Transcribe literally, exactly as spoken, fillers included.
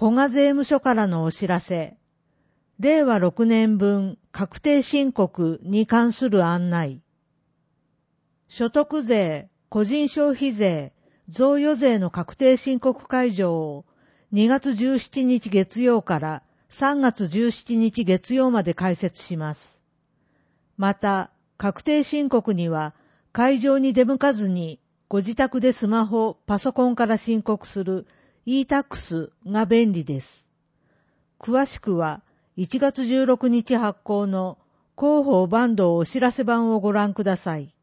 古賀税務署からのお知らせ。れいわろくねんぶん確定申告に関する案内。所得税、個人消費税、贈与税の確定申告解除をにがつじゅうしちにち月曜からさんがつじゅうしちにち月曜まで開設します。また、確定申告には会場に出向かずにご自宅でスマホ、パソコンから申告する イータックス が便利です。詳しくはいちがつじゅうろくにち発行の広報坂東お知らせ版をご覧ください。